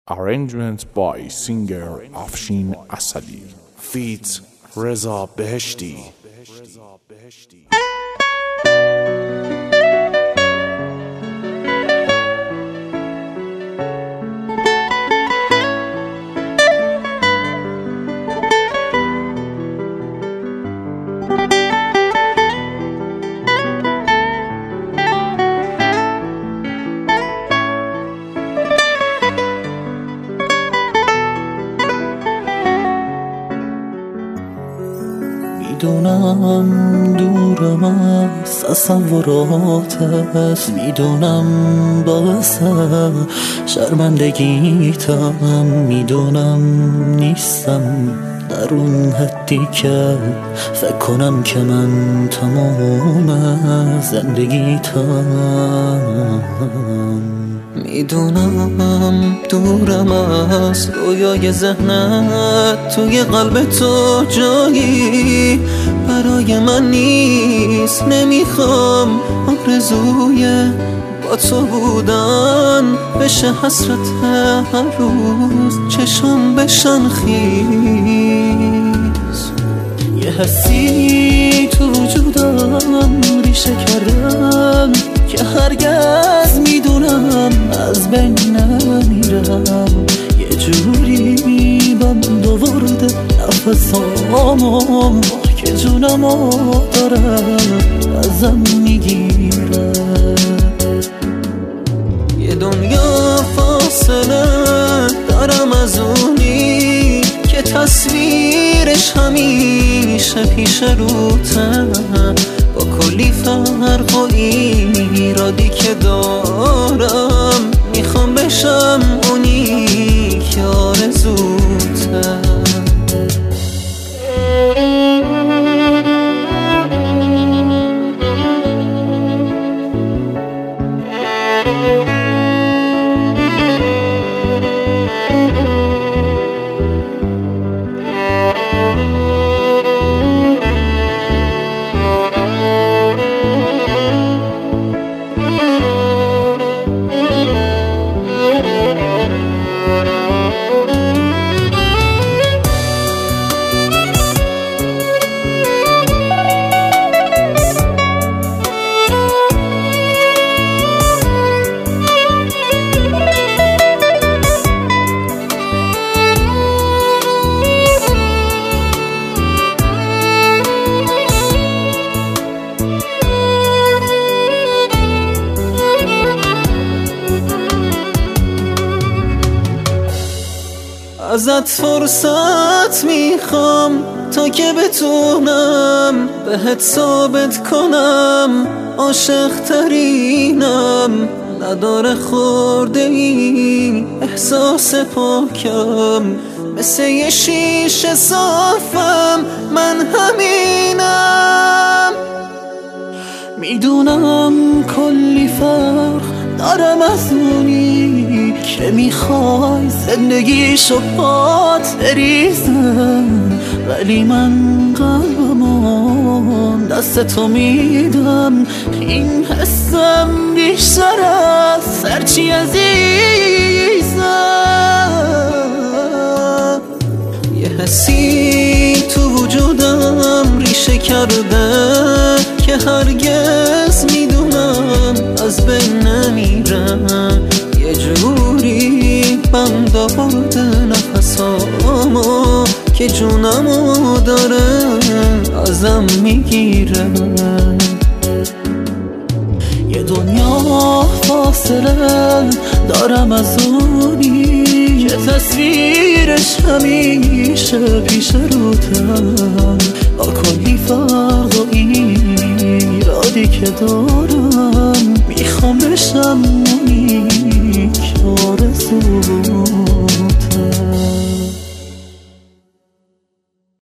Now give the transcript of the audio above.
Arrangement by singer Afshin Asadi. Feat Reza Beheshti. میدونم دورم از تصوراتت، میدونم باعث شرمندگیتم، میدونم نیستم در اون حدی که فکر کنم که من تمام زندگیتم. میدونم دورم از رویای ذهنت، توی قلب تو جایی برای من نیست. نمیخوام آرزوی با تو بودن بشه حسرت هر روز چشم بشن خیز. یه حسی تو وجودم ریشه کردم که هرگز میدونم از بین نمیرم. یه جوری بند آورده نفسامو که جونمو دارم ازم میگیره. یه دنیا فاصله دارم از اونی که تصویرش همیشه پیش روته، با کلی فرق و ایرادی که دارم میخوام بشم اونی که آرزوته. ازت فرصت میخوام تا که بتونم بهت ثابت کنم عاشق ترینم. نداره خورده ای احساس پاکم، مثل یه شیشه صافم من همینم. میدونم کلی فرق دارم از اونی که میخوای زندگیشو پات بریزم، ولی من قلبمو دست تو میدم. این حسم بیشتر از هرچی عزیزم. یه حسی تو وجودم ریشه کرده که هرگز میدونم از بین نمیرم. یه جوری بند آورده نفسامو که جونمو داره ازم میگیره. یه دنیا فاصله دارم از اونی که تصویرش همیشه پیش روتم، با کلی فرق و ایرادی که دارم میخوام بشم